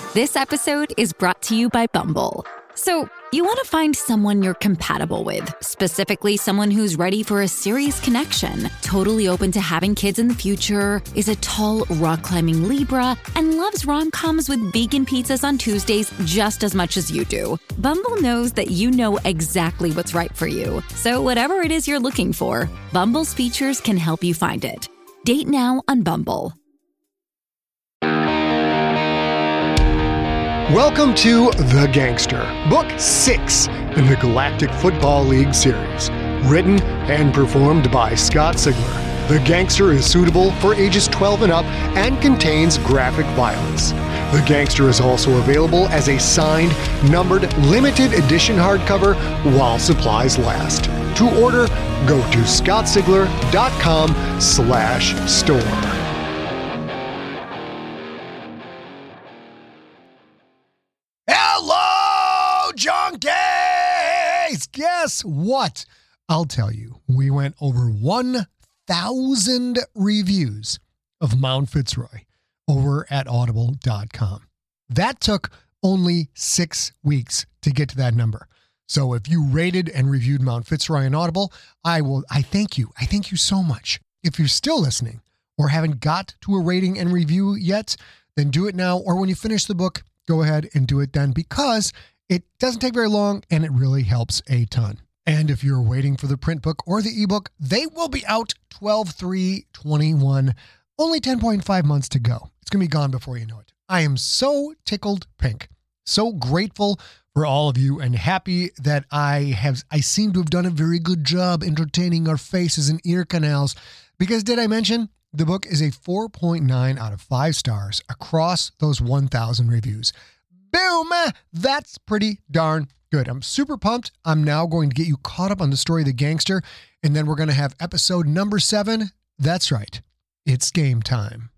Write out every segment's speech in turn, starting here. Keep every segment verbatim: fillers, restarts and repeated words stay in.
This episode is brought to you by Bumble. So, you want to find someone you're compatible with, specifically someone who's ready for a serious connection, totally open to having kids in the future, is a tall, rock-climbing Libra, and loves rom-coms with vegan pizzas on Tuesdays just as much as you do. Bumble knows that you know exactly what's right for you. So whatever it is you're looking for, Bumble's features can help you find it. Date now on Bumble. Welcome to The Gangster, Book six in the Galactic Football League series. Written and performed by Scott Sigler, The Gangster is suitable for ages twelve and up and contains graphic violence. The Gangster is also available as a signed, numbered, limited edition hardcover while supplies last. To order, go to scottsigler.com slash store. Hello, junkies! Guess what? I'll tell you, we went over one thousand reviews of Mount Fitzroy over at audible dot com. That took only six weeks to get to that number. So if you rated and reviewed Mount Fitzroy on Audible, I will, I thank you. I thank you so much. If you're still listening or haven't got to a rating and review yet, then do it now. Or when you finish the book, go ahead and do it then, because it doesn't take very long and it really helps a ton. And if you're waiting for the print book or the ebook, they will be out twelve three twenty-one. Only ten point five months to go. It's going to be gone before you know it. I am so tickled pink. So grateful for all of you and happy that I have, I seem to have done a very good job entertaining our faces and ear canals, because did I mention the book is a four point nine out of five stars across those one thousand reviews. Boom! That's pretty darn good. I'm super pumped. I'm now going to get you caught up on the story of the gangster, and then we're going to have episode number seven. That's right. It's game time.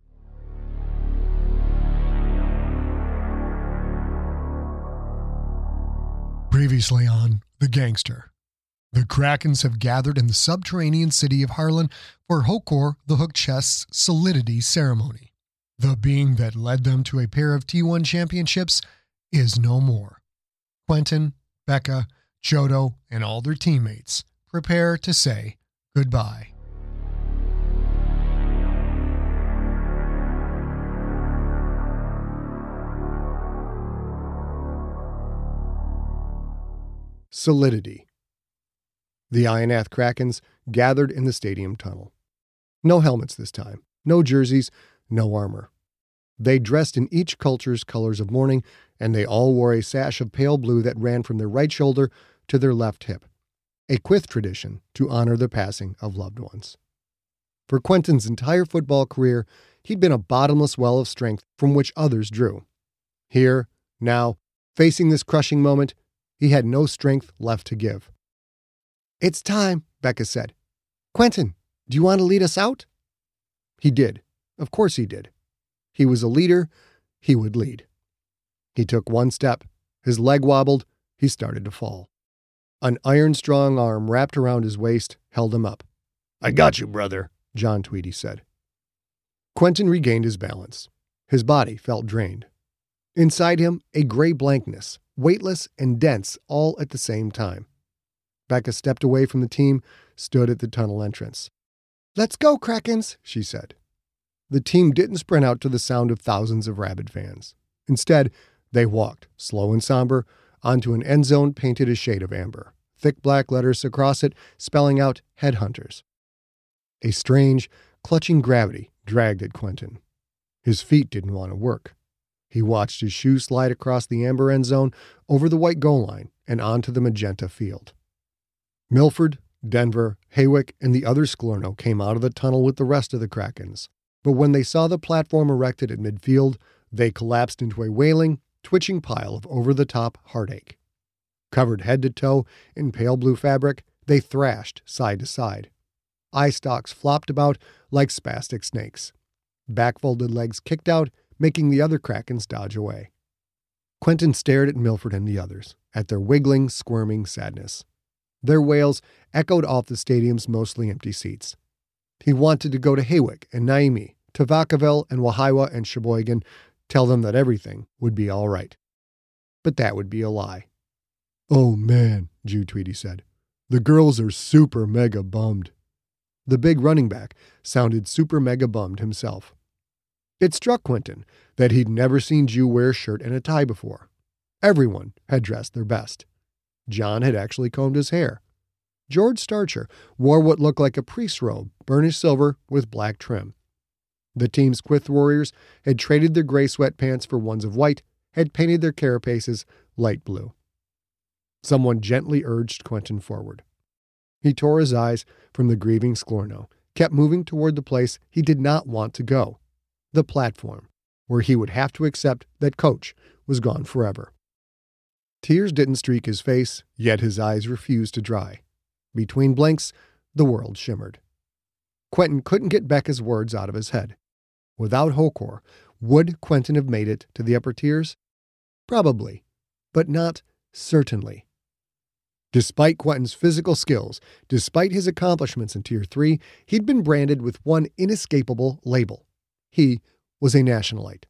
Previously on The Gangster. The Krakens have gathered in the subterranean city of Harlan for Hokor the Hook Chest's Solidity ceremony. The being that led them to a pair of T one championships is no more. Quentin, Becca, Jodo, and all their teammates prepare to say goodbye. Solidity. The Ionath Krakens gathered in the stadium tunnel. No helmets this time, no jerseys, no armor. They dressed in each culture's colors of mourning, and they all wore a sash of pale blue that ran from their right shoulder to their left hip, a Quyth tradition to honor the passing of loved ones. For Quentin's entire football career, he'd been a bottomless well of strength from which others drew. Here, now, facing this crushing moment, he had no strength left to give. "It's time," Becca said. "Quentin, do you want to lead us out?" He did. Of course he did. He was a leader. He would lead. He took one step. His leg wobbled. He started to fall. An iron-strong arm wrapped around his waist held him up. "I got you, brother," John Tweedy said. Quentin regained his balance. His body felt drained. Inside him, a gray blankness, weightless and dense all at the same time. Becca stepped away from the team, stood at the tunnel entrance. "Let's go, Krakens," she said. The team didn't sprint out to the sound of thousands of rabid fans. Instead, they walked, slow and somber, onto an end zone painted a shade of amber, thick black letters across it spelling out Headhunters. A strange, clutching gravity dragged at Quentin. His feet didn't want to work. He watched his shoe slide across the amber end zone, over the white goal line, and onto the magenta field. Milford, Denver, Haywick, and the other Sklorno came out of the tunnel with the rest of the Krakens. But when they saw the platform erected at midfield, they collapsed into a wailing, twitching pile of over-the-top heartache. Covered head to toe in pale blue fabric, they thrashed side to side. Eye stalks flopped about like spastic snakes. Back-folded legs kicked out, making the other Krakens dodge away. Quentin stared at Milford and the others, at their wiggling, squirming sadness. Their wails echoed off the stadium's mostly empty seats. He wanted to go to Haywick and Naimi, to Vacaville and Wahiwa and Sheboygan, tell them that everything would be all right. But that would be a lie. "Oh man," Jew Tweedy said. "The girls are super mega bummed." The big running back sounded super mega bummed himself. It struck Quentin that he'd never seen Jew wear a shirt and a tie before. Everyone had dressed their best. John had actually combed his hair. George Starcher wore what looked like a priest's robe, burnished silver with black trim. The team's Quyth warriors had traded their gray sweatpants for ones of white, had painted their carapaces light blue. Someone gently urged Quentin forward. He tore his eyes from the grieving Sklorno, kept moving toward the place he did not want to go, the platform, where he would have to accept that Coach was gone forever. Tears didn't streak his face, yet his eyes refused to dry. Between blinks, the world shimmered. Quentin couldn't get Becca's words out of his head. Without Hokor, would Quentin have made it to the upper tiers? Probably, but not certainly. Despite Quentin's physical skills, despite his accomplishments in Tier three, he'd been branded with one inescapable label. He was a Nationalite.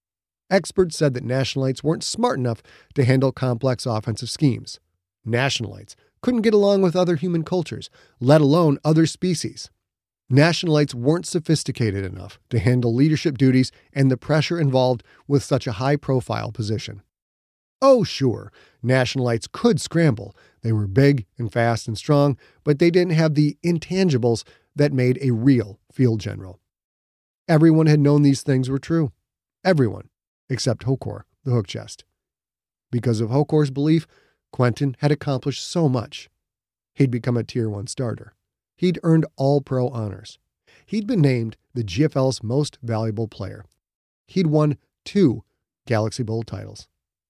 Experts said that Nationalites weren't smart enough to handle complex offensive schemes. Nationalites couldn't get along with other human cultures, let alone other species. Nationalites weren't sophisticated enough to handle leadership duties and the pressure involved with such a high-profile position. Oh, sure, Nationalites could scramble. They were big and fast and strong, but they didn't have the intangibles that made a real field general. Everyone had known these things were true. Everyone, except Hokor, the hook chest. Because of Hokor's belief, Quentin had accomplished so much. He'd become a Tier one starter. He'd earned All-Pro honors. He'd been named the G F L's most valuable player. He'd won two Galaxy Bowl titles.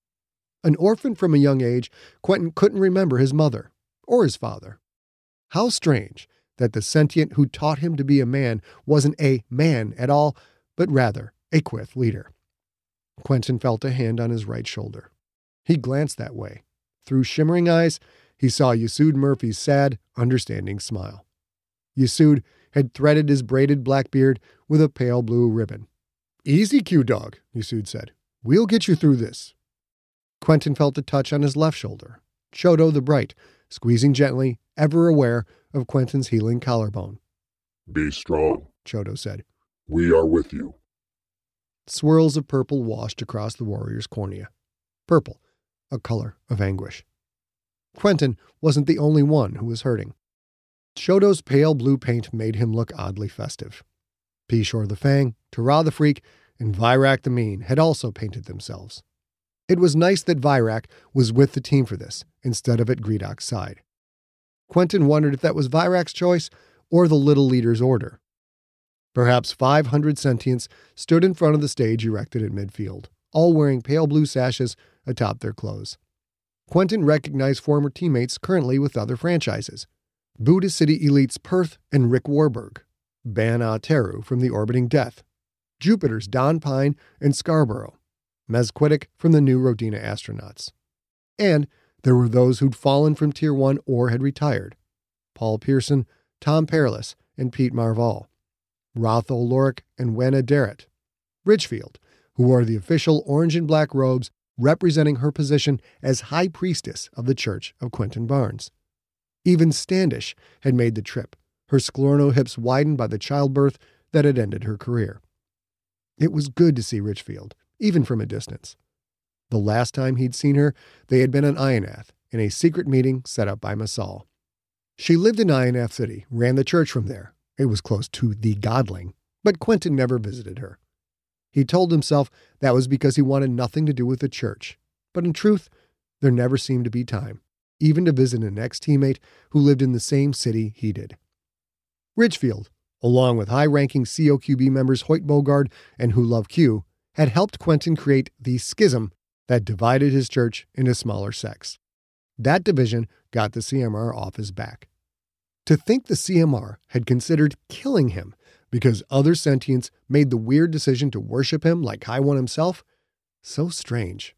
An orphan from a young age, Quentin couldn't remember his mother or his father. How strange that the sentient who taught him to be a man wasn't a man at all, but rather a Quyth leader. Quentin felt a hand on his right shoulder. He glanced that way. Through shimmering eyes, he saw Yesud Murphy's sad, understanding smile. Yesud had threaded his braided black beard with a pale blue ribbon. "Easy, Q-Dog," Yesud said. "We'll get you through this." Quentin felt a touch on his left shoulder. Chodo the Bright, squeezing gently, ever aware of Quentin's healing collarbone. "Be strong," Chodo said. "We are with you." Swirls of purple washed across the warrior's cornea. Purple, a color of anguish. Quentin wasn't the only one who was hurting. Chodo's pale blue paint made him look oddly festive. Pishor the Fang, Tara the Freak, and Virak the Mean had also painted themselves. It was nice that Virak was with the team for this, instead of at Gredok's side. Quentin wondered if that was Virak's choice or the Little Leader's order. Perhaps five hundred sentients stood in front of the stage erected at midfield, all wearing pale blue sashes atop their clothes. Quentin recognized former teammates currently with other franchises. Buddha City Elites Perth and Rick Warburg, Ban Teru from the Orbiting Death, Jupiter's Don Pine and Scarborough, Mezquitic from the new Rodina Astronauts. And there were those who'd fallen from Tier one or had retired. Paul Pearson, Tom Perilous, and Pete Marval. Rothel Lorick and Wenna Darrett. Richfield, who wore the official orange and black robes representing her position as High Priestess of the Church of Quentin Barnes. Even Standish had made the trip, her Sklorno hips widened by the childbirth that had ended her career. It was good to see Richfield, even from a distance. The last time he'd seen her, they had been on Ionath, in a secret meeting set up by Masal. She lived in Ionath City, ran the church from there. It was close to the Godling, but Quentin never visited her. He told himself that was because he wanted nothing to do with the church, but in truth, there never seemed to be time, even to visit an ex-teammate who lived in the same city he did. Richfield, along with high-ranking C O Q B members Hoyt Bogard and Who Love Q, had helped Quentin create the schism that divided his church into smaller sects. That division got the C M R off his back. To think the C M R had considered killing him because other sentients made the weird decision to worship him like High One himself? So strange.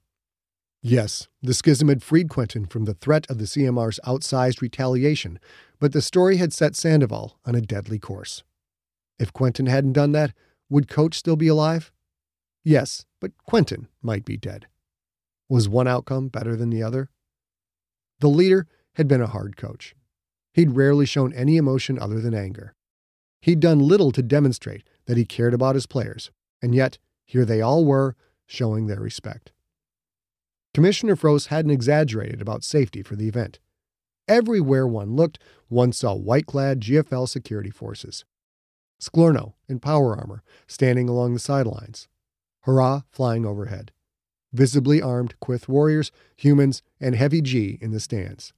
Yes, the schism had freed Quentin from the threat of the C M R's outsized retaliation, but the story had set Sandoval on a deadly course. If Quentin hadn't done that, would Coach still be alive? Yes, but Quentin might be dead. Was one outcome better than the other? The leader had been a hard coach. He'd rarely shown any emotion other than anger. He'd done little to demonstrate that he cared about his players, and yet here they all were, showing their respect. Commissioner Frost hadn't exaggerated about safety for the event. Everywhere one looked, one saw white-clad G F L security forces. Sklorno in power armor, standing along the sidelines. Hurrah flying overhead. Visibly armed Quyth warriors, humans, and Heavy G in the stands.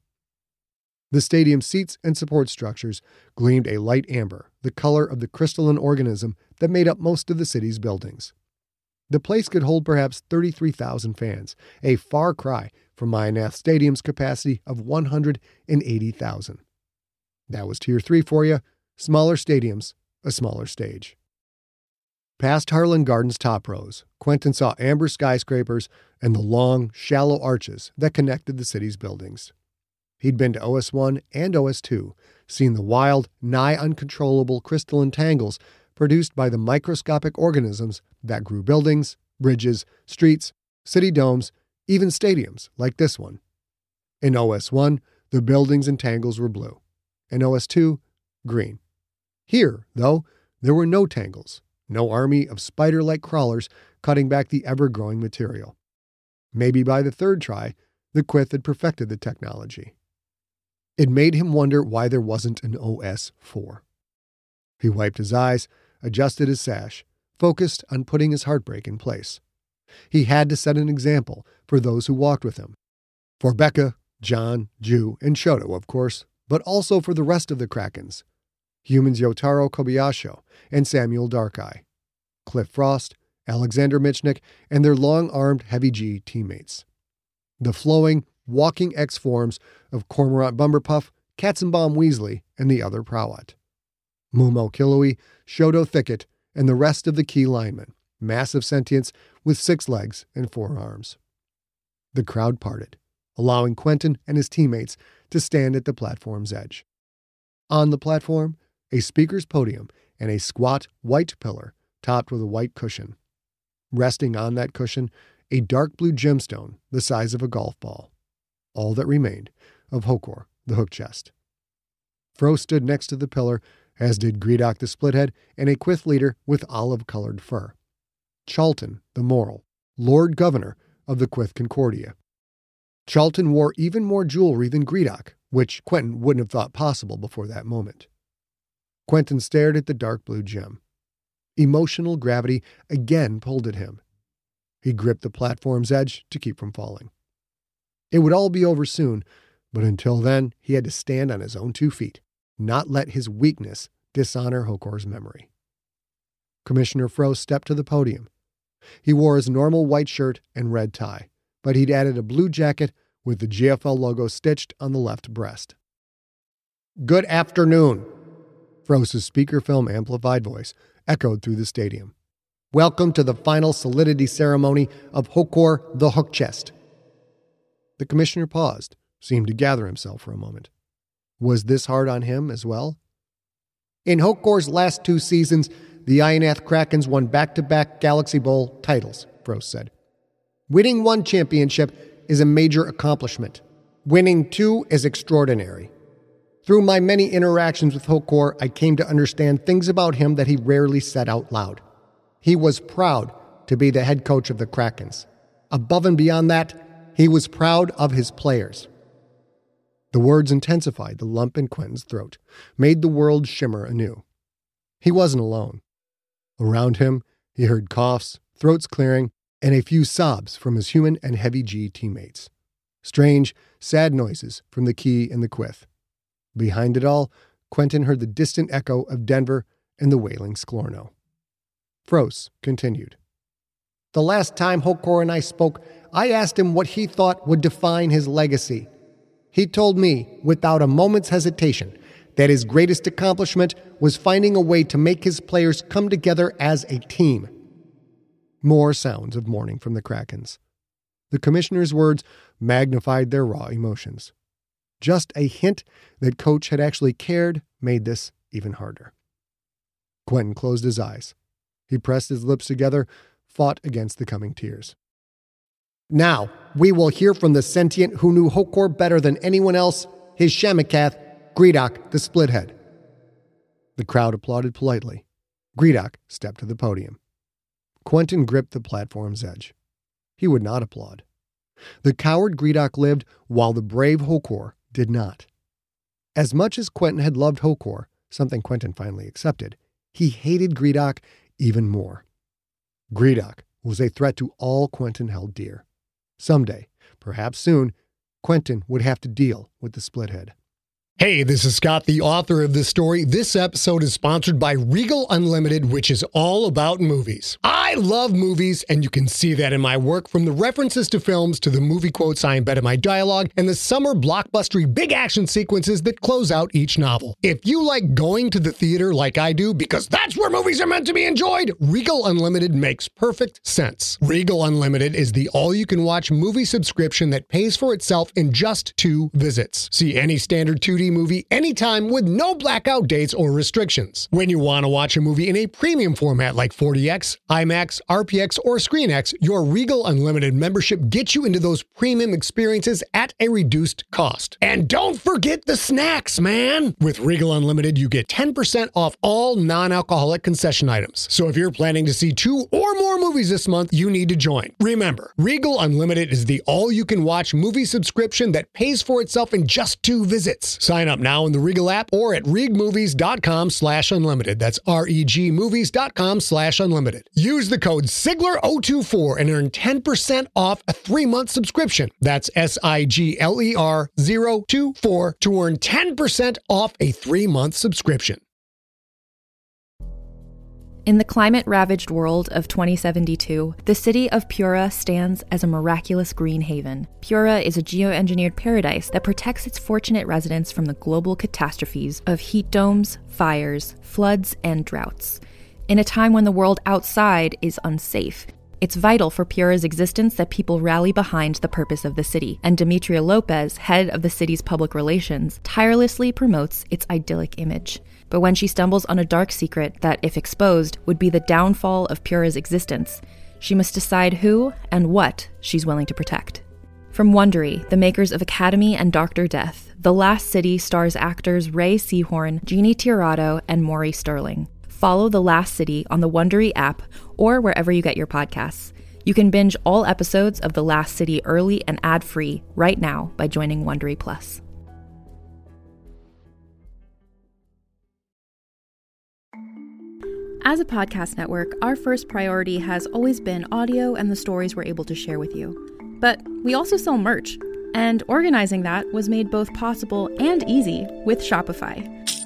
The stadium's seats and support structures gleamed a light amber, the color of the crystalline organism that made up most of the city's buildings. The place could hold perhaps thirty-three thousand fans, a far cry from Ionath Stadium's capacity of one hundred eighty thousand. That was Tier three for you, smaller stadiums, a smaller stage. Past Harlan Garden's top rows, Quentin saw amber skyscrapers and the long, shallow arches that connected the city's buildings. He'd been to O S one and O S two, seen the wild, nigh uncontrollable crystalline tangles produced by the microscopic organisms that grew buildings, bridges, streets, city domes, even stadiums like this one. In O S one, the buildings and tangles were blue. In O S two, green. Here, though, there were no tangles, no army of spider-like crawlers cutting back the ever-growing material. Maybe by the third try, the Quyth had perfected the technology. It made him wonder why there wasn't an O S four. He wiped his eyes, adjusted his sash, focused on putting his heartbreak in place. He had to set an example for those who walked with him. For Becca, John, Ju, and Shoto, of course, but also for the rest of the Krakens. Humans Yotaro Kobayasho and Samuel Darkeye. Cliff Frost, Alexander Michnik, and their long-armed Heavy G teammates. The flowing, walking X-forms of Cormorant Bumberpuff, Katzenbaum Weasley, and the other Prowat. Mumo Killowy, Shoto Thicket, and the rest of the key linemen, massive sentients with six legs and four arms. The crowd parted, allowing Quentin and his teammates to stand at the platform's edge. On the platform, a speaker's podium and a squat white pillar topped with a white cushion. Resting on that cushion, a dark blue gemstone the size of a golf ball. All that remained of Hokor, the hook chest. Frost stood next to the pillar, as did Gredok the Splithead and a Quyth leader with olive-colored fur. Charlton the Moral, Lord Governor of the Quyth Concordia. Charlton wore even more jewelry than Gredok, which Quentin wouldn't have thought possible before that moment. Quentin stared at the dark blue gem. Emotional gravity again pulled at him. He gripped the platform's edge to keep from falling. It would all be over soon, but until then, he had to stand on his own two feet, not let his weakness dishonor Hokor's memory. Commissioner Frost stepped to the podium. He wore his normal white shirt and red tie, but he'd added a blue jacket with the G F L logo stitched on the left breast. "Good afternoon," Frost's speakerfilm amplified voice echoed through the stadium. "Welcome to the final solidity ceremony of Hokor the Hook Chest." The commissioner paused, seemed to gather himself for a moment. Was this hard on him as well? In Hokor's last two seasons, the Ionath Krakens won back-to-back Galaxy Bowl titles, Frost said. Winning one championship is a major accomplishment. Winning two is extraordinary. Through my many interactions with Hokor, I came to understand things about him that he rarely said out loud. He was proud to be the head coach of the Krakens. Above and beyond that, he was proud of his players. The words intensified the lump in Quentin's throat, made the world shimmer anew. He wasn't alone. Around him, he heard coughs, throats clearing, and a few sobs from his human and Heavy G teammates. Strange, sad noises from the Key and the Quyth. Behind it all, Quentin heard the distant echo of Denver and the wailing Sklorno. Frost continued. The last time Hokor and I spoke, I asked him what he thought would define his legacy. He told me, without a moment's hesitation, that his greatest accomplishment was finding a way to make his players come together as a team. More sounds of mourning from the Krakens. The commissioner's words magnified their raw emotions. Just a hint that Coach had actually cared made this even harder. Quentin closed his eyes. He pressed his lips together, fought against the coming tears. Now, we will hear from the sentient who knew Hokor better than anyone else, his Shamakath, Gredok the Splithead. The crowd applauded politely. Gredok stepped to the podium. Quentin gripped the platform's edge. He would not applaud. The coward Gredok lived while the brave Hokor did not. As much as Quentin had loved Hokor, something Quentin finally accepted, he hated Gredok even more. Gredok was a threat to all Quentin held dear. Someday, perhaps soon, Quentin would have to deal with the Splithead. Hey, this is Scott, the author of this story. This episode is sponsored by Regal Unlimited, which is all about movies. I love movies, and you can see that in my work, from the references to films to the movie quotes I embed in my dialogue and the summer blockbustery big action sequences that close out each novel. If you like going to the theater like I do, because that's where movies are meant to be enjoyed, Regal Unlimited makes perfect sense. Regal Unlimited is the all-you-can-watch movie subscription that pays for itself in just two visits. See any standard two D movie anytime with no blackout dates or restrictions. When you want to watch a movie in a premium format like forty X, IMAX, R P X, or ScreenX, your Regal Unlimited membership gets you into those premium experiences at a reduced cost. And don't forget the snacks, man! With Regal Unlimited, you get ten percent off all non-alcoholic concession items. So if you're planning to see two or more movies this month, you need to join. Remember, Regal Unlimited is the all-you-can-watch movie subscription that pays for itself in just two visits. Sign up now in the Regal app or at regmovies.com slash unlimited. That's R-E-G movies.com slash unlimited. Use the code Sigler zero two four and earn ten percent off a three-month subscription. That's S I G L E R zero two four to earn ten percent off a three-month subscription. In the climate-ravaged world of twenty seventy-two, the city of Pura stands as a miraculous green haven. Pura is a geoengineered paradise that protects its fortunate residents from the global catastrophes of heat domes, fires, floods, and droughts. In a time when the world outside is unsafe, it's vital for Pura's existence that people rally behind the purpose of the city, and Demetria Lopez, head of the city's public relations, tirelessly promotes its idyllic image. But when she stumbles on a dark secret that, if exposed, would be the downfall of Pura's existence, she must decide who and what she's willing to protect. From Wondery, the makers of Academy and Doctor Death, The Last City stars actors Ray Seahorn, Jeannie Tirado, and Maury Sterling. Follow The Last City on the Wondery app or wherever you get your podcasts. You can binge all episodes of The Last City early and ad-free right now by joining Wondery Plus. As a podcast network, our first priority has always been audio and the stories we're able to share with you. But we also sell merch, and organizing that was made both possible and easy with Shopify.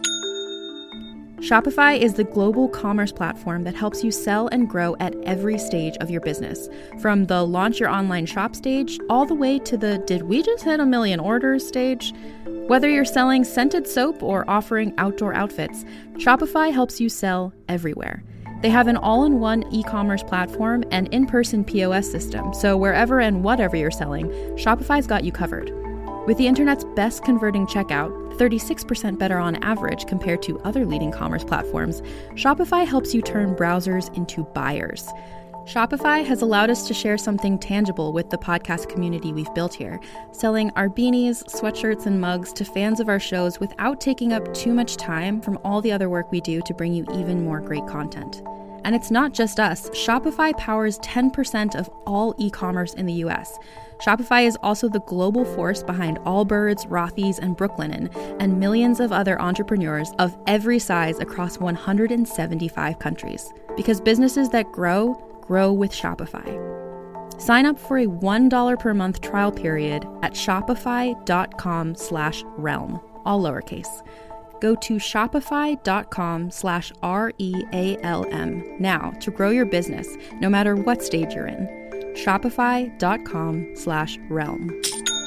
Shopify is the global commerce platform that helps you sell and grow at every stage of your business, from the launch your online shop stage all the way to the did we just hit a million orders stage. Whether you're selling scented soap or offering outdoor outfits, Shopify helps you sell everywhere. They have an all-in-one e-commerce platform and in-person P O S system, so wherever and whatever you're selling, Shopify's got you covered. With the internet's best converting checkout, thirty-six percent better on average compared to other leading commerce platforms, Shopify helps you turn browsers into buyers. Shopify has allowed us to share something tangible with the podcast community we've built here, selling our beanies, sweatshirts, and mugs to fans of our shows without taking up too much time from all the other work we do to bring you even more great content. And it's not just us. Shopify powers ten percent of all e-commerce in the U S. Shopify is also the global force behind Allbirds, Rothy's, and Brooklinen, and millions of other entrepreneurs of every size across one hundred seventy-five countries. Because businesses that grow, grow with Shopify. Sign up for a one dollar per month trial period at shopify.com slash realm, all lowercase. Go to shopify.com slash R-E-A-L-M now to grow your business, no matter what stage you're in. Shopify.com slash realm.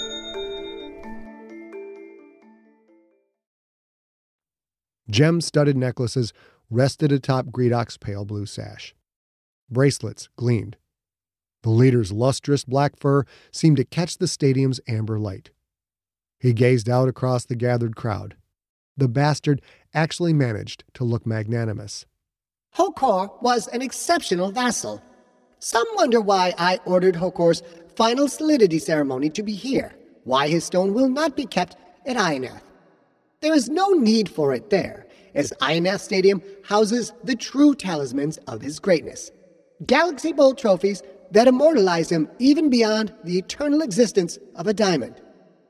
Gem-studded necklaces rested atop Gredok's pale blue sash. Bracelets gleamed. The leader's lustrous black fur seemed to catch the stadium's amber light. He gazed out across the gathered crowd. The bastard actually managed to look magnanimous. Hokor was an exceptional vassal. Some wonder why I ordered Hokor's final solidity ceremony to be here, why his stone will not be kept at Ionath. There is no need for it there, as Ionath Stadium houses the true talismans of his greatness. Galaxy Bowl trophies that immortalize him even beyond the eternal existence of a diamond.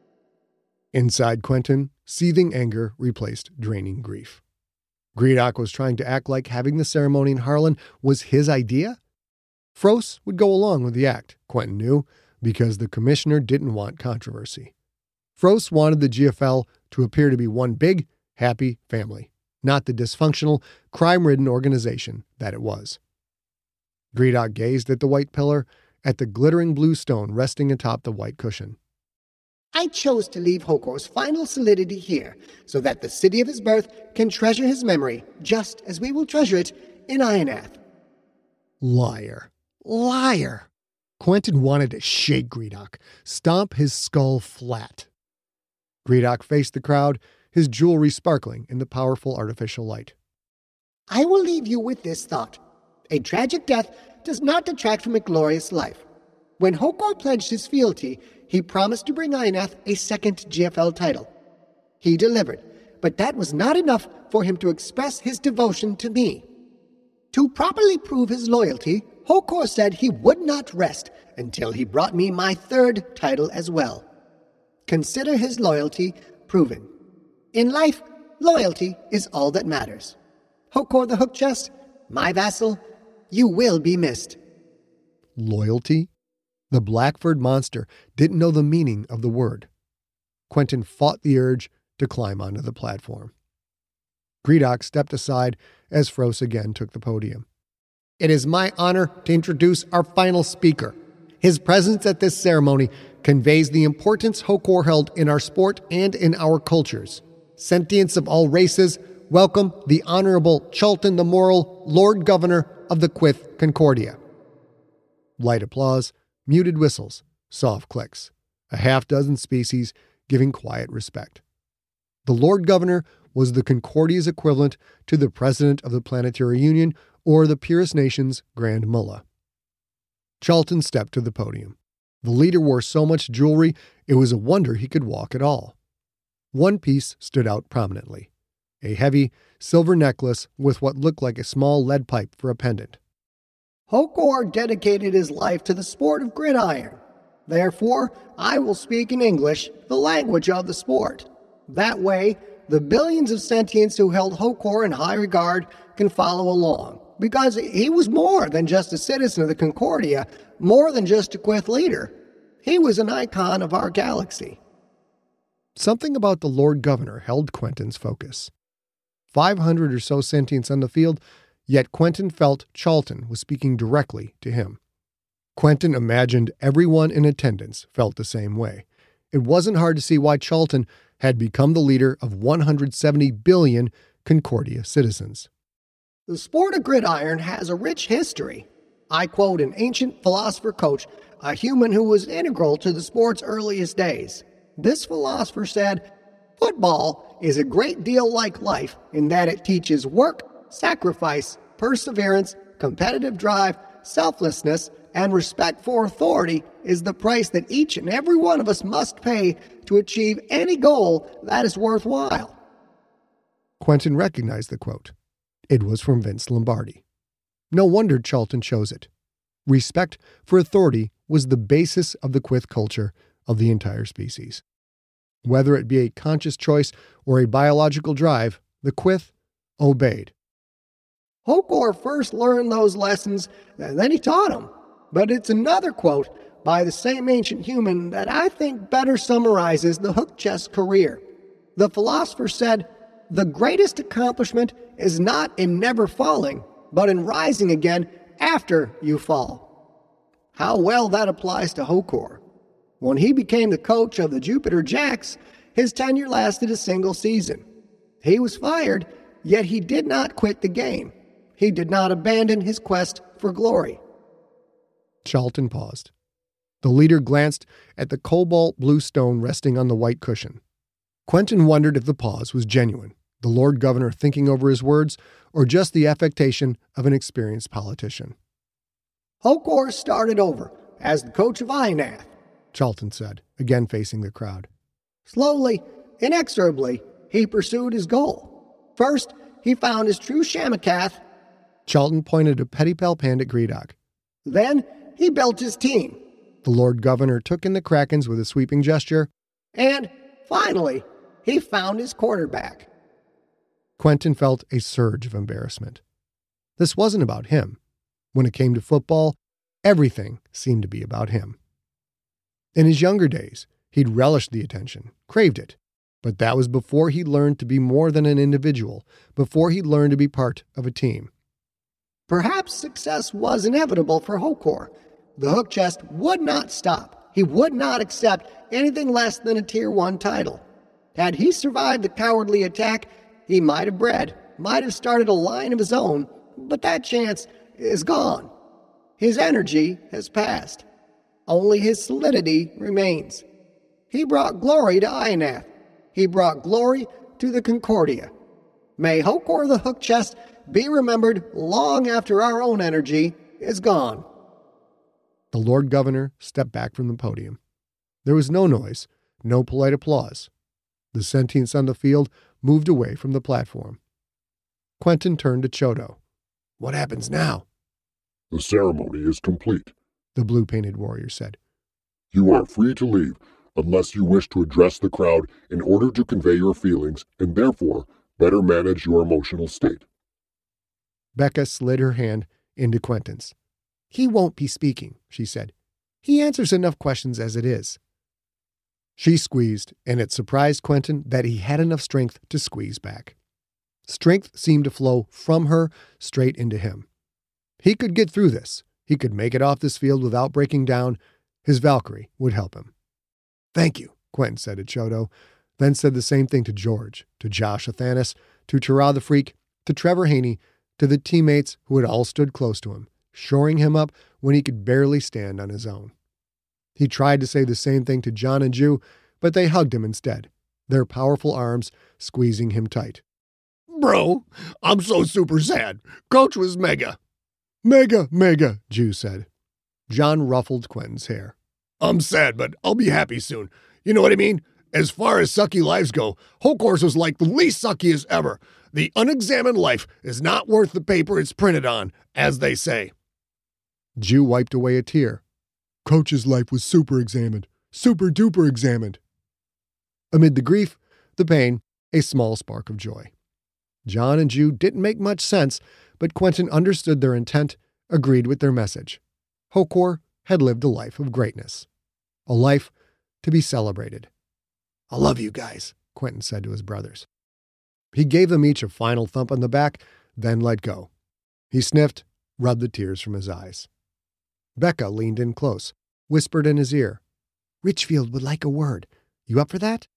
Inside Quentin, seething anger replaced draining grief. Gredok was trying to act like having the ceremony in Harlan was his idea? Frost would go along with the act, Quentin knew, because the commissioner didn't want controversy. Frost wanted the G F L to appear to be one big, happy family, not the dysfunctional, crime-ridden organization that it was. Gredok gazed at the white pillar, at the glittering blue stone resting atop the white cushion. I chose to leave Hokor's final solidity here, so that the city of his birth can treasure his memory, just as we will treasure it in Ionath. Liar. Liar. Quentin wanted to shake Gredok, stomp his skull flat. Gredok faced the crowd, his jewelry sparkling in the powerful artificial light. I will leave you with this thought. A tragic death does not detract from a glorious life. When Hokor pledged his fealty, he promised to bring Ionath a second G F L title. He delivered, but that was not enough for him to express his devotion to me. To properly prove his loyalty, Hokor said he would not rest until he brought me my third title as well. Consider his loyalty proven. In life, loyalty is all that matters. Hokor the Hook Chest, my vassal, you will be missed. Loyalty? The Blackford monster didn't know the meaning of the word. Quentin fought the urge to climb onto the platform. Gredok stepped aside as Frost again took the podium. It is my honor to introduce our final speaker. His presence at this ceremony conveys the importance Hokor held in our sport and in our cultures. Sentients of all races, welcome the Honorable Charlton the Moral, Lord Governor of the Quyth Concordia. Light applause, muted whistles, soft clicks. A half dozen species giving quiet respect. The Lord Governor was the Concordia's equivalent to the President of the Planetary Union or the Purist Nation's Grand Mullah. Charlton stepped to the podium. The leader wore so much jewelry, it was a wonder he could walk at all. One piece stood out prominently. A heavy, silver necklace with what looked like a small lead pipe for a pendant. Hokor dedicated his life to the sport of gridiron. Therefore, I will speak in English, the language of the sport. That way, the billions of sentients who held Hokor in high regard can follow along, because he was more than just a citizen of the Concordia, more than just a Quyth leader. He was an icon of our galaxy. Something about the Lord Governor held Quentin's focus. Five hundred or so sentients on the field, yet Quentin felt Charlton was speaking directly to him. Quentin imagined everyone in attendance felt the same way. It wasn't hard to see why Charlton had become the leader of one hundred seventy billion Concordia citizens. The sport of gridiron has a rich history. I quote an ancient philosopher coach, a human who was integral to the sport's earliest days. This philosopher said, "Football is a great deal like life in that it teaches work, sacrifice, perseverance, competitive drive, selflessness, and respect for authority is the price that each and every one of us must pay to achieve any goal that is worthwhile." Quentin recognized the quote. It was from Vince Lombardi. No wonder Charlton chose it. Respect for authority was the basis of the Quyth culture of the entire species. Whether it be a conscious choice or a biological drive, the Quyth obeyed. Hokor first learned those lessons, and then he taught them. But it's another quote by the same ancient human that I think better summarizes the hook chest career. The philosopher said, "The greatest accomplishment is not in never falling, but in rising again after you fall." How well that applies to Hokor. When he became the coach of the Jupiter Jacks, his tenure lasted a single season. He was fired, yet he did not quit the game. He did not abandon his quest for glory. Charlton paused. The leader glanced at the cobalt blue stone resting on the white cushion. Quentin wondered if the pause was genuine, the Lord Governor thinking over his words, or just the affectation of an experienced politician. Hokor started over as the coach of Ionath, Charlton said, again facing the crowd. Slowly, inexorably, he pursued his goal. First, he found his true Shamakath. Charlton pointed a petty Pelpand at Greedock. Then, he built his team. The Lord Governor took in the Krakens with a sweeping gesture. And, finally, he found his quarterback. Quentin felt a surge of embarrassment. This wasn't about him. When it came to football, everything seemed to be about him. In his younger days, he'd relished the attention, craved it. But that was before he learned to be more than an individual, before he learned to be part of a team. Perhaps success was inevitable for Hokor. The Hook Chest would not stop. He would not accept anything less than a Tier one title. Had he survived the cowardly attack, he might have bred, might have started a line of his own, but that chance is gone. His energy has passed. Only his solidity remains. He brought glory to Ionath. He brought glory to the Concordia. May Hokor the Hook Chest be remembered long after our own energy is gone. The Lord Governor stepped back from the podium. There was no noise, no polite applause. The sentients on the field moved away from the platform. Quentin turned to Chodo. What happens now? The ceremony is complete, the blue-painted warrior said. You are free to leave, unless you wish to address the crowd in order to convey your feelings and therefore better manage your emotional state. Becca slid her hand into Quentin's. He won't be speaking, she said. He answers enough questions as it is. She squeezed, and it surprised Quentin that he had enough strength to squeeze back. Strength seemed to flow from her straight into him. He could get through this. He could make it off this field without breaking down. His Valkyrie would help him. Thank you, Quentin said to Chodo, then said the same thing to George, to Josh Athanas, to Tara the Freak, to Trevor Haney, to the teammates who had all stood close to him, shoring him up when he could barely stand on his own. He tried to say the same thing to John and Ju, but they hugged him instead, their powerful arms squeezing him tight. Bro, I'm so super sad. Coach was mega. Mega, mega, Ju said. John ruffled Quentin's hair. I'm sad, but I'll be happy soon. You know what I mean? As far as sucky lives go, Hokor's was like the least suckiest ever. The unexamined life is not worth the paper it's printed on, as they say. Ju wiped away a tear. Coach's life was super examined. Super duper examined. Amid the grief, the pain, a small spark of joy. John and Ju didn't make much sense, but Quentin understood their intent, agreed with their message. Hokor had lived a life of greatness. A life to be celebrated. I love you guys, Quentin said to his brothers. He gave them each a final thump on the back, then let go. He sniffed, rubbed the tears from his eyes. Becca leaned in close, whispered in his ear. Richfield would like a word. You up for that?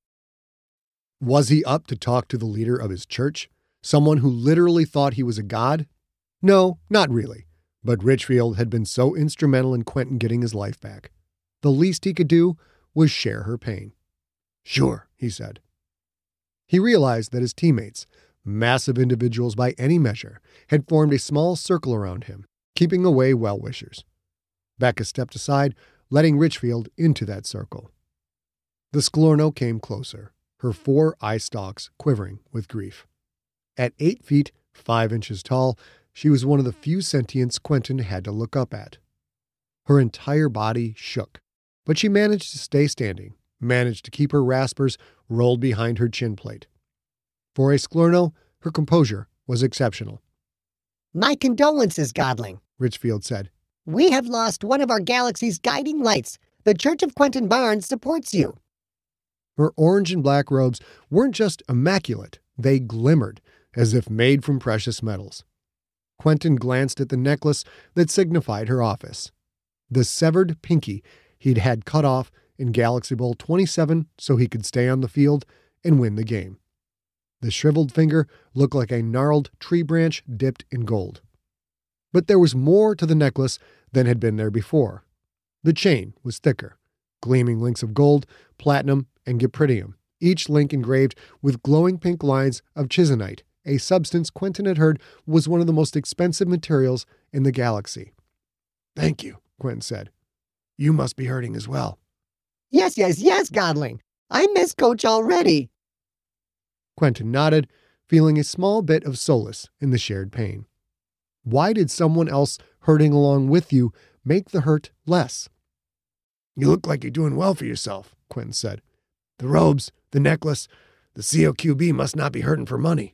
Was he up to talk to the leader of his church? Someone who literally thought he was a god? No, not really. But Richfield had been so instrumental in Quentin getting his life back. The least he could do was share her pain. Sure, he said. He realized that his teammates, massive individuals by any measure, had formed a small circle around him, keeping away well-wishers. Becca stepped aside, letting Richfield into that circle. The Sklorno came closer, her four eye stalks quivering with grief. At eight feet, five inches tall, she was one of the few sentients Quentin had to look up at. Her entire body shook, but she managed to stay standing, managed to keep her raspers rolled behind her chin plate. For a Sklorno, her composure was exceptional. My condolences, Godling, Richfield said. We have lost one of our galaxy's guiding lights. The Church of Quentin Barnes supports you. Her orange and black robes weren't just immaculate, they glimmered, as if made from precious metals. Quentin glanced at the necklace that signified her office. The severed pinky he'd had cut off in Galaxy Bowl twenty-seven so he could stay on the field and win the game. The shriveled finger looked like a gnarled tree branch dipped in gold. But there was more to the necklace than had been there before. The chain was thicker, gleaming links of gold, platinum, and gypritium, each link engraved with glowing pink lines of chisonite, a substance Quentin had heard was one of the most expensive materials in the galaxy. Thank you, Quentin said. You must be hurting as well. Yes, yes, yes, Godling. I miss Coach already. Quentin nodded, feeling a small bit of solace in the shared pain. Why did someone else hurting along with you make the hurt less? You look like you're doing well for yourself, Quentin said. The robes, the necklace, the C O Q B must not be hurting for money.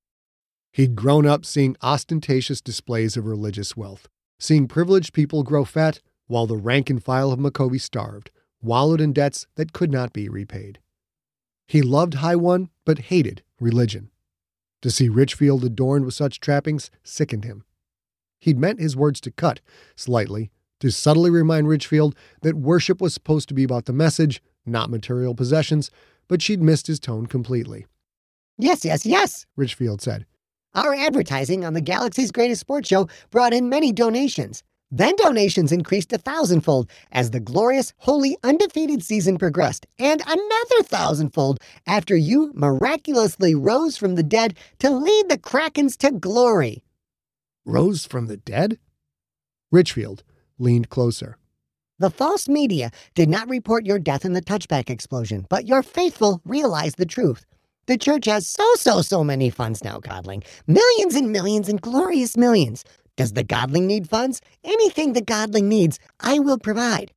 He'd grown up seeing ostentatious displays of religious wealth, seeing privileged people grow fat while the rank and file of M'Kovey starved, wallowed in debts that could not be repaid. He loved High One, but hated religion. To see Richfield adorned with such trappings sickened him. He'd meant his words to cut, slightly, to subtly remind Richfield that worship was supposed to be about the message, not material possessions, but she'd missed his tone completely. Yes, yes, yes, Richfield said. Our advertising on the Galaxy's Greatest Sports Show brought in many donations. Then donations increased a thousandfold as the glorious, holy, undefeated season progressed, and another thousandfold after you miraculously rose from the dead to lead the Krakens to glory. Rose from the dead? Richfield leaned closer. The false media did not report your death in the touchback explosion, but your faithful realized the truth. The church has so, so, so many funds now, Godling. Millions and millions and glorious millions. Does the Godling need funds? Anything the Godling needs, I will provide.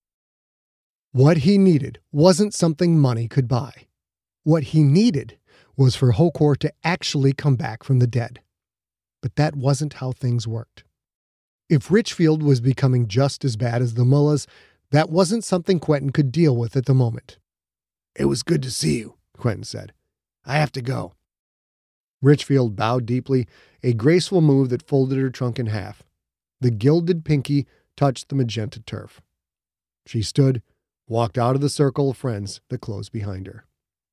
What he needed wasn't something money could buy. What he needed was for Hokor to actually come back from the dead. But that wasn't how things worked. If Richfield was becoming just as bad as the mullahs, that wasn't something Quentin could deal with at the moment. It was good to see you, Quentin said. I have to go. Richfield bowed deeply, a graceful move that folded her trunk in half. The gilded pinky touched the magenta turf. She stood, walked out of the circle of friends that closed behind her.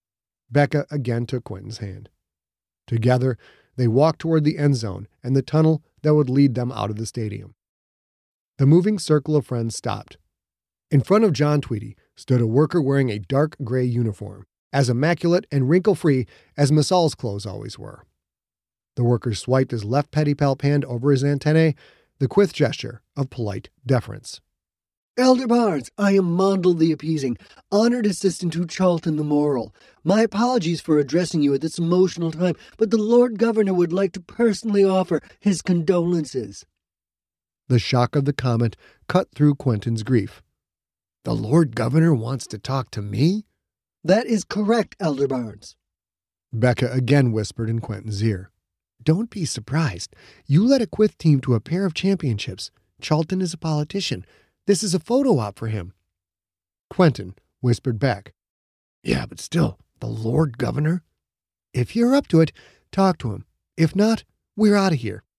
Becca again took Quentin's hand. Together, they walked toward the end zone and the tunnel that would lead them out of the stadium. The moving circle of friends stopped. In front of John Tweedy stood a worker wearing a dark gray uniform, as immaculate and wrinkle-free as Masal's clothes always were. The worker swiped his left pedipalp hand over his antennae, the quick gesture of polite deference. Elder Barnes, I am Mondel the Appeasing, honored assistant to Charlton the Moral. My apologies for addressing you at this emotional time, but the Lord Governor would like to personally offer his condolences. The shock of the comment cut through Quentin's grief. The Lord Governor wants to talk to me? That is correct, Elder Barnes. Becca again whispered in Quentin's ear. Don't be surprised. You led a Quith team to a pair of championships. Charlton is a politician. This is a photo op for him. Quentin whispered back. Yeah, but still, the Lord Governor? If you're up to it, talk to him. If not, we're out of here.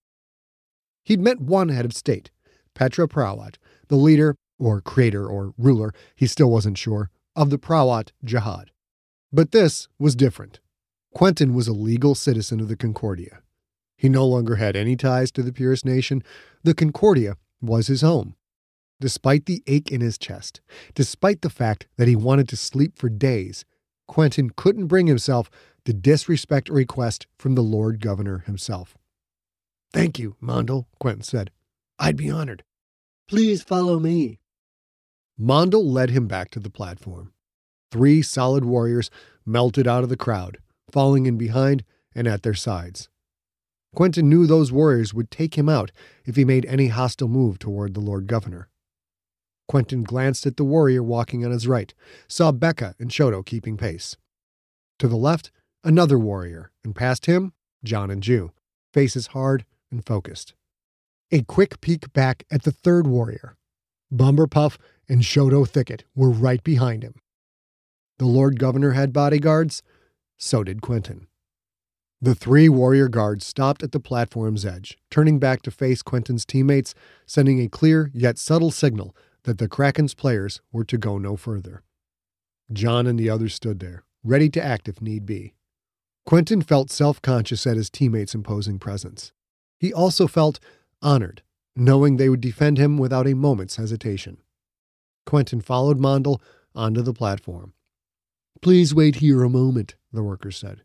He'd met one head of state, Petra Prawat, the leader, or creator, or ruler, he still wasn't sure, of the Prawat Jihad. But this was different. Quentin was a legal citizen of the Concordia. He no longer had any ties to the Purist nation. The Concordia was his home. Despite the ache in his chest, despite the fact that he wanted to sleep for days, Quentin couldn't bring himself to disrespect a request from the Lord Governor himself. Thank you, Mondel, Quentin said. I'd be honored. Please follow me. Mondel led him back to the platform. Three solid warriors melted out of the crowd, falling in behind and at their sides. Quentin knew those warriors would take him out if he made any hostile move toward the Lord Governor. Quentin glanced at the warrior walking on his right, saw Becca and Shoto keeping pace. To the left, another warrior, and past him, John and Jew, faces hard and focused. A quick peek back at the third warrior. Bumberpuff and Shoto Thicket were right behind him. The Lord Governor had bodyguards. So did Quentin. The three warrior guards stopped at the platform's edge, turning back to face Quentin's teammates, sending a clear yet subtle signal that the Kraken's players were to go no further. John and the others stood there, ready to act if need be. Quentin felt self-conscious at his teammates' imposing presence. He also felt honored, knowing they would defend him without a moment's hesitation. Quentin followed Mondel onto the platform. Please wait here a moment, the worker said.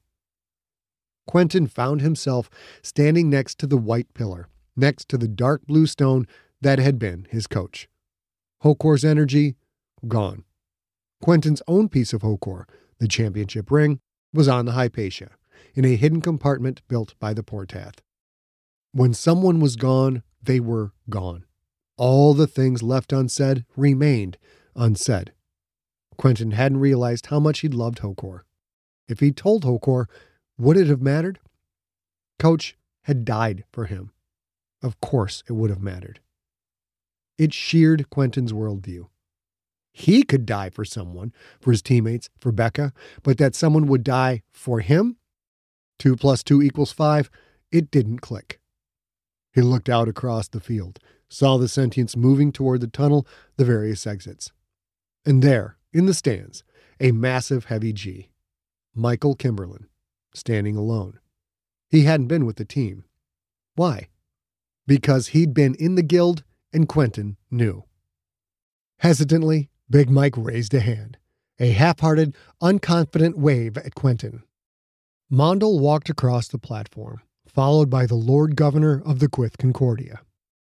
Quentin found himself standing next to the white pillar, next to the dark blue stone that had been his coach. Hokor's energy, gone. Quentin's own piece of Hokor, the championship ring, was on the Hypatia, in a hidden compartment built by the Portath. When someone was gone, they were gone. All the things left unsaid remained unsaid. Quentin hadn't realized how much he'd loved Hokor. If he'd told Hokor, would it have mattered? Coach had died for him. Of course it would have mattered. It sheared Quentin's worldview. He could die for someone, for his teammates, for Becca, but that someone would die for him? Two plus two equals five. It didn't click. He looked out across the field, saw the sentients moving toward the tunnel, the various exits. And there, in the stands, a massive heavy G, Michael Kimberlin, standing alone. He hadn't been with the team. Why? Because he'd been in the guild and Quentin knew. Hesitantly, Big Mike raised a hand, a half-hearted, unconfident wave at Quentin. Mondal walked across the platform, followed by the Lord Governor of the Quyth Concordia.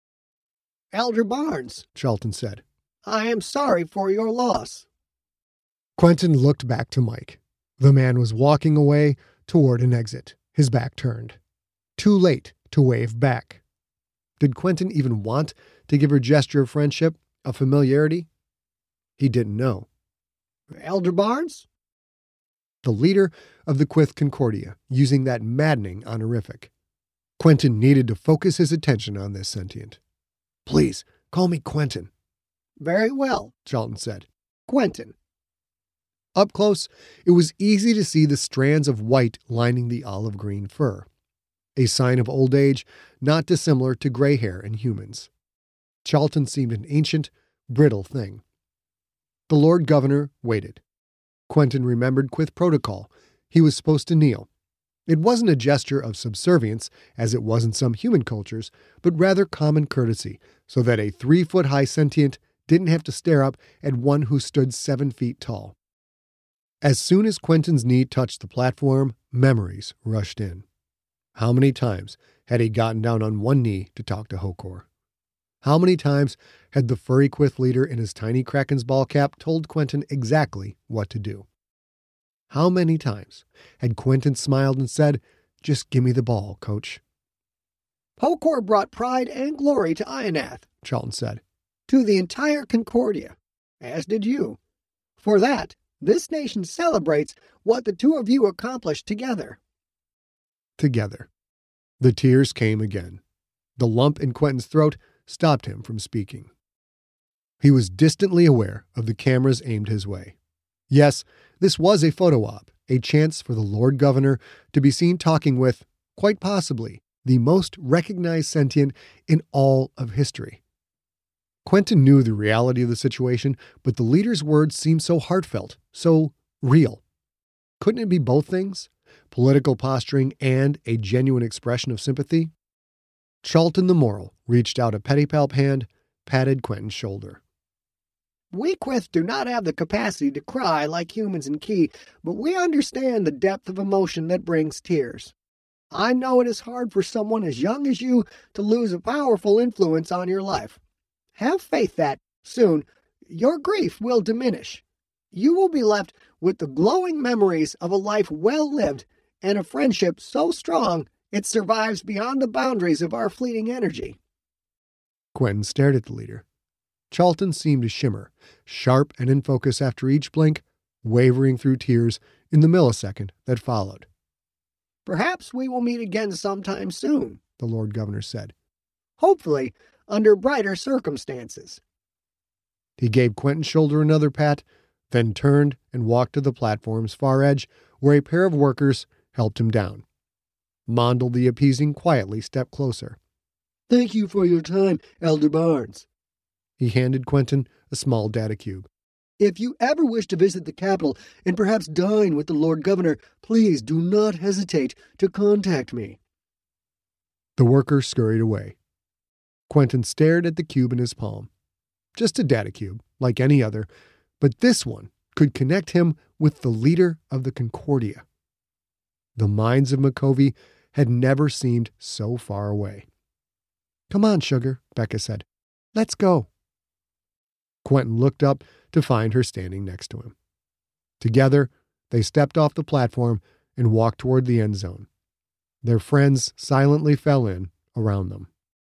Elder Barnes, Charlton said, I am sorry for your loss. Quentin looked back to Mike. The man was walking away toward an exit, his back turned. Too late to wave back. Did Quentin even want to give her a gesture of friendship, of familiarity? He didn't know. Elder Barnes? The leader of the Quyth Concordia, using that maddening honorific. Quentin needed to focus his attention on this sentient. Please, call me Quentin. Very well, Charlton said. Quentin. Up close, it was easy to see the strands of white lining the olive-green fur, a sign of old age not dissimilar to gray hair in humans. Charlton seemed an ancient, brittle thing. The Lord Governor waited. Quentin remembered Quyth protocol. He was supposed to kneel. It wasn't a gesture of subservience, as it was in some human cultures, but rather common courtesy, so that a three-foot-high sentient didn't have to stare up at one who stood seven feet tall. As soon as Quentin's knee touched the platform, memories rushed in. How many times had he gotten down on one knee to talk to Hokor? How many times had the furry Quyth leader in his tiny Kraken's ball cap told Quentin exactly what to do? How many times had Quentin smiled and said, just give me the ball, coach? Hokor brought pride and glory to Ionath, Charlton said. To the entire Concordia, as did you. For that, this nation celebrates what the two of you accomplished together. Together. The tears came again. The lump in Quentin's throat stopped him from speaking. He was distantly aware of the cameras aimed his way. Yes, this was a photo op, a chance for the Lord Governor to be seen talking with, quite possibly, the most recognized sentient in all of history. Quentin knew the reality of the situation, but the leader's words seemed so heartfelt, so real. Couldn't it be both things? Political posturing and a genuine expression of sympathy? Charlton the Moral reached out a pedipalp hand, patted Quentin's shoulder. We Quyth do not have the capacity to cry like humans in Key, but we understand the depth of emotion that brings tears. I know it is hard for someone as young as you to lose a powerful influence on your life. Have faith that, soon, your grief will diminish. You will be left with the glowing memories of a life well lived and a friendship so strong it survives beyond the boundaries of our fleeting energy. Quentin stared at the leader. Charlton seemed to shimmer, sharp and in focus after each blink, wavering through tears in the millisecond that followed. Perhaps we will meet again sometime soon, the Lord Governor said. Hopefully, under brighter circumstances. He gave Quentin's shoulder another pat, then turned and walked to the platform's far edge, where a pair of workers helped him down. Mondal the Appeasing quietly stepped closer. Thank you for your time, Elder Barnes. He handed Quentin a small data cube. If you ever wish to visit the capital and perhaps dine with the Lord Governor, please do not hesitate to contact me. The worker scurried away. Quentin stared at the cube in his palm. Just a data cube, like any other, but this one could connect him with the leader of the Concordia. The minds of Micovi had never seemed so far away. Come on, sugar, Becca said. Let's go. Quentin looked up to find her standing next to him. Together, they stepped off the platform and walked toward the end zone. Their friends silently fell in around them.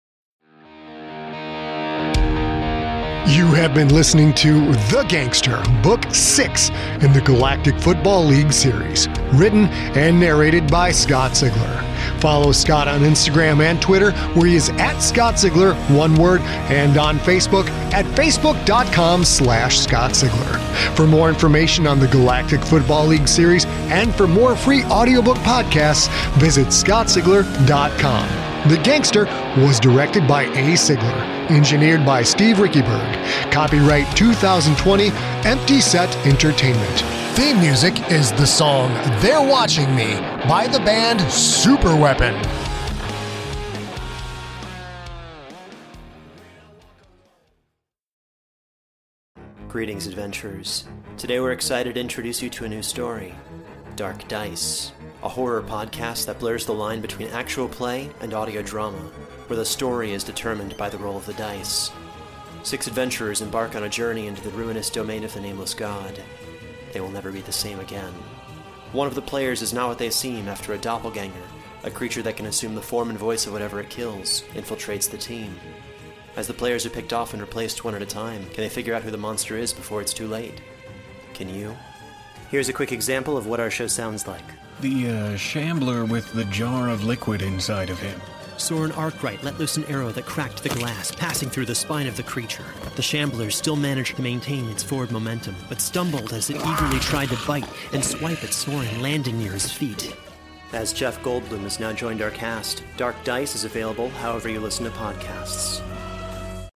You have been listening to The Gangster, Book six in the Galactic Football League series, written and narrated by Scott Sigler. Follow Scott on Instagram and Twitter, where he is at Scott Sigler, one word, and on Facebook at facebook.com slash Scott Sigler. For more information on the Galactic Football League series and for more free audiobook podcasts, visit scott sigler dot com. The Gangster was directed by A. Sigler, engineered by Steve Rickyberg. Copyright two thousand twenty, Empty Set Entertainment. Theme music is the song They're Watching Me by the band Superweapon. Greetings, adventurers. Today we're excited to introduce you to a new story, Dark Dice, a horror podcast that blurs the line between actual play and audio drama, where the story is determined by the roll of the dice. Six adventurers embark on a journey into the ruinous domain of the Nameless God. They will never be the same again. One of the players is not what they seem after a doppelganger, a creature that can assume the form and voice of whatever it kills, infiltrates the team. As the players are picked off and replaced one at a time, can they figure out who the monster is before it's too late? Can you? Here's a quick example of what our show sounds like. The, uh, shambler with the jar of liquid inside of him. Soren Arkwright let loose an arrow that cracked the glass, passing through the spine of the creature. The shambler still managed to maintain its forward momentum, but stumbled as it eagerly tried to bite and swipe at Soren, landing near his feet. As Jeff Goldblum has now joined our cast, Dark Dice is available however you listen to podcasts.